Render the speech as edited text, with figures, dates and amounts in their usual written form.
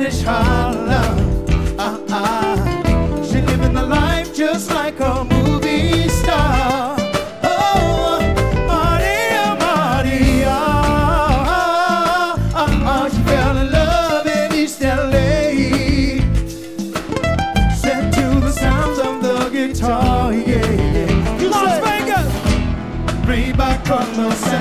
Spanish Harlem. She living the life just like a movie star. Oh, Maria, Maria. She fell in love in East LA. Set to the sounds of the guitar, yeah, yeah. Las Vegas, bring back from the